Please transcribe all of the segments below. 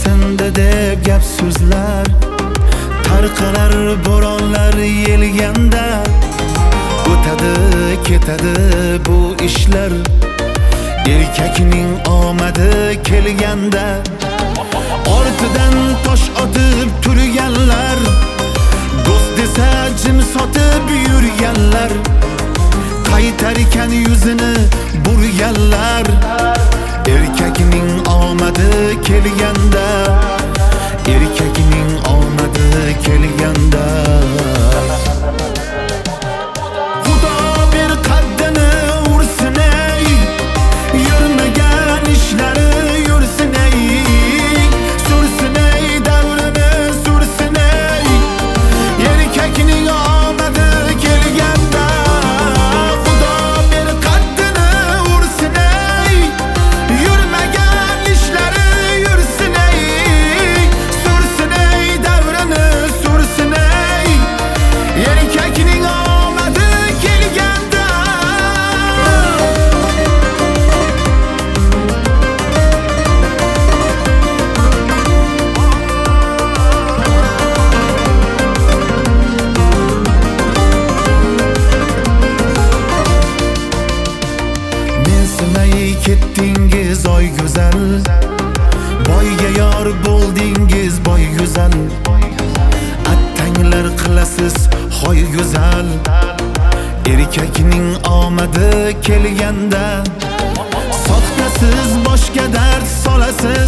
sindi deb gap so'zlar, tarqalar bo'ronlar yelganda. O'tadi ketadi bu ishlar, erkakning omadi kelganda. Ortidan tosh otib turganlar, do'st desa jim sotib yurganlar, qaytarkan yuzini burganlar. Erkakning omadi kelganda, erkakning omadi kelganda. Xudo bir qaddini ursin ey, yurmagan ishlari yursin ey, sursin ey davrini sursin ey, erkakning omadi kelganda. Xudo bir qaddini ursin ey, yurmagan ishlari yursin ey, sursin ey davrini sursin ey, erkakning omadi kelganda. Mensimay ketdingiz oy go'zal, boyga yor bo'ldingiz boy go'zal. Attanglar qilasiz hoy go'zal, erkakning omadi kelganda. Soxtasiz boshga dard solasiz,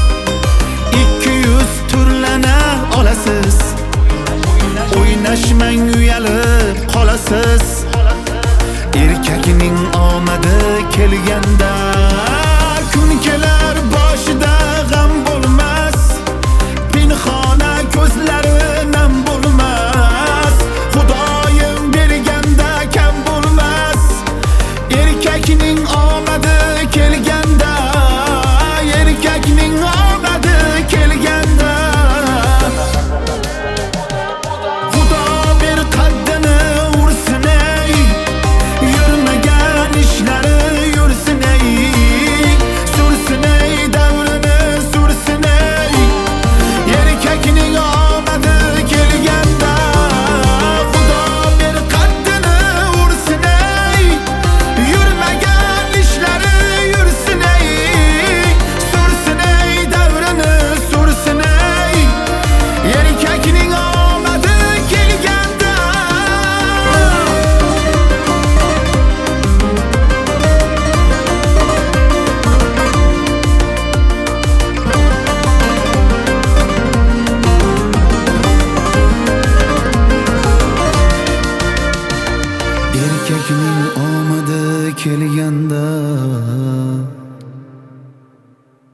200 turlana olasiz. O'ynashmang uyalib qolasiz, erkakning omadi kelganda. Kun kelar boshida g'am bo'lmas, pinhona ko'zlari nam bo'lmas. Xudoyim berganda kam bo'lmas, erkakning omadi kelganda, erkakning omadi kelganda. Xudo bir qaddini ursin ey, yurmagan ishlari yursin ey, sursin ey davrini sursin ey, erkakning omadi kelganda. Xudo bir qaddini ursin ey, yurmagan ishlari yursin ey, sursin ey davrini sursin ey, erkakning omadi kelganda. Erkakning omadi kelganda.